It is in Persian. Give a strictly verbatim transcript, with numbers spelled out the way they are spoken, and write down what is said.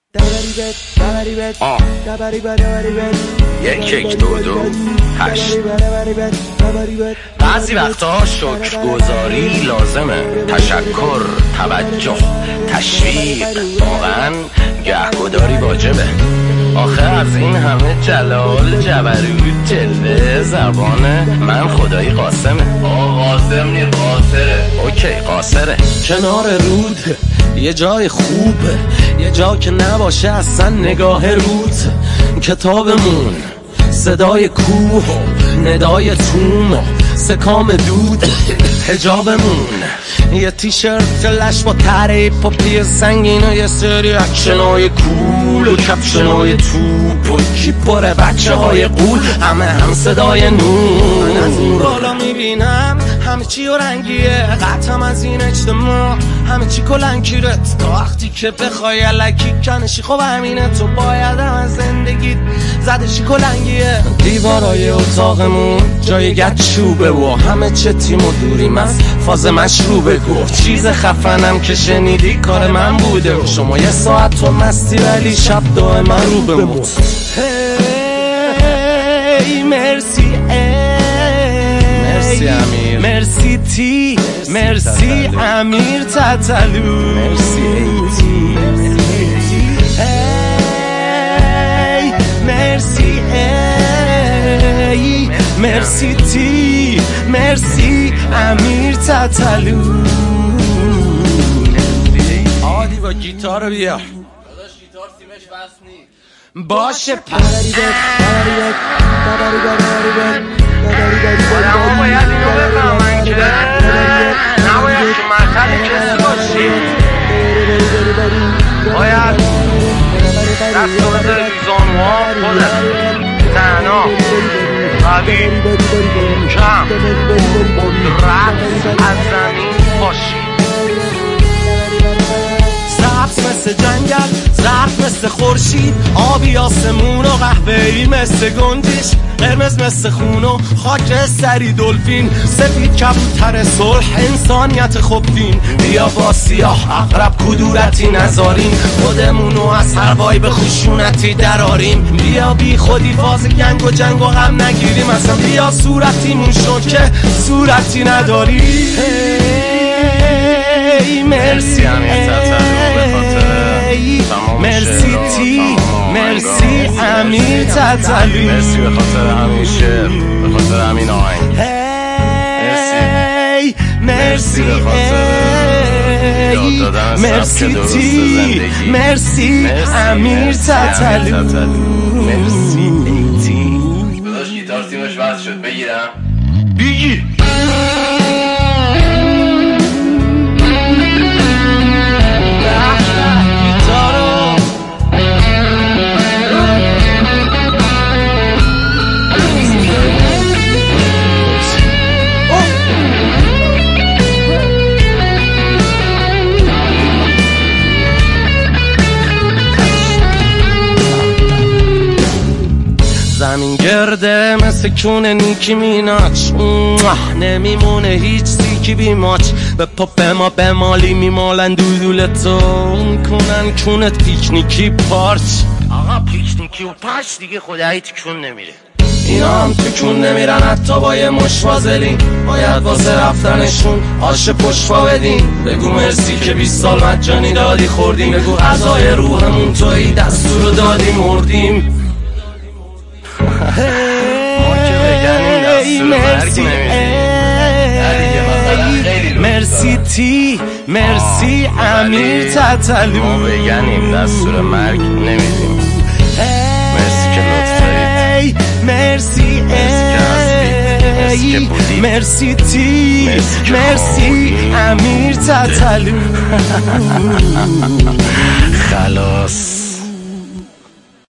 آه یک یک دو دو هشت. بعضی وقتا شکرگزاری لازمه، تشکر، توجه، تشویق، واقعا گهگداری واجبه. آخه از این همه جلال، جبروت، جلوه، زبانه من خدایی قاسمه. آه قاسم نی قاصره. اوکی قاصره. کنار رود یه جای خوبه، یه جا که نباشه اصلا نگاه رود. کتابمون، صدای کوه، ندای توم، سکام دود. حجابمون یه تیشرت لش با تره پاپی سنگین و یه سری اکشنای کول و کپشنای توپ و کیپاره بچه های قول، همه هم صدای نور. من از این بالا میبینم همه چی و رنگیه، قطعم از این اجتماع همه چی کلنگیره. تا وقتی که بخوای علکی کنشی خب همینه، تو باید هم از زندگیت زدشی کلنگیه. دیوارای اتاقمون جای گچ چوبه و همه چه تیم و دوریم از فاز مشروبه. گفت چیز خفنم که شنیدی کار من بوده و شما یه ساعت تو مستی ولی شب دائم من رو بموت. هی مرسی مرسی امیر، مرسی تی، مرسی امیر تتلو، مرسی ایتی، هی مرسی ای، مرسی تی، مرسی امیر تتلو. عادی با گیتار بیا. داداش گیتار سیمش بس نی. باشه پس آدم ها باید اینو بفهمن که نباید تو مرتل کسی باشی، باید دست رو بذاری زانوها خودت تنها قوی کم قدرت از زمین باشی. سبز مثل جنگل، زرد مثل خورشید، آبی آسمون و قهوه‌ای مثل گنجش، قرمز مثل خون و خاک سری دلفین، سفید کبوتر صلح انسانیت خوبین. بیا با سیاه عقرب کدورتی نذاریم، خودمونو از هر وایب خشونتی دراریم. بیا بی خودی فاز گنگ و جنگ و غم نگیریم، اصلا بیا صورتیمون شد که صورتی نداریم. هی مرسی مرسی تی، مرسی امیر تتلو، مرسی به خاطر همین شعر، به خاطر همین آهنگ. هی مرسی به خاطر یاد دادن سبک درست زندگی، مرسی امیر تتلو، مرسی ایتی. داداش گیتار سیمش وصل شد، بگیرم؟ بگیر. زمین گرده مثل کونه نیکی میناچ، نمیمونه هیچ سیکی بیماچ. به پاپ ما به مالی میمالن دودولتو، کنن کونت پیکنیکی پارچ. آقا پیکنیکی و پاش دیگه خدایی تکون نمیره. اینا هم تکون نمیرن حتی با یه مش وازلین، باید واسه رفتنشون آش پشفا بدین. بگو مرسی که بیست سال مجانی دادی خوردیم، بگو غذای روحمون تویی دستور دادی مردیم. ما که بگنیم دستور مرگ نمیدیم. مرسی تی، مرسی امیر تتلو، ما بگنیم دستور مرگ نمیدیم. مرسی که لطف دارید، مرسی ای، مرسی تی، مرسی امیر تتلو. خلاص.